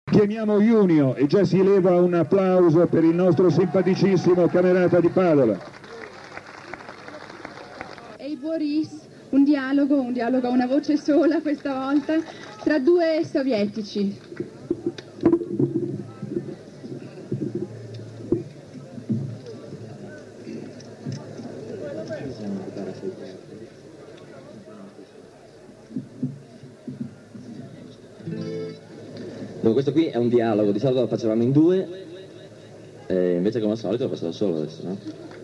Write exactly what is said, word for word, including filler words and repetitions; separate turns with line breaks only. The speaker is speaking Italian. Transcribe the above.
Chiamiamo Junio e già si eleva un applauso per il nostro simpaticissimo camerata di Padova.
Ehi Boris, un dialogo, un dialogo a una voce sola questa volta, tra due sovietici.
Questo qui è un dialogo, di solito lo facevamo in due, e invece come al solito lo faccio da solo adesso, no?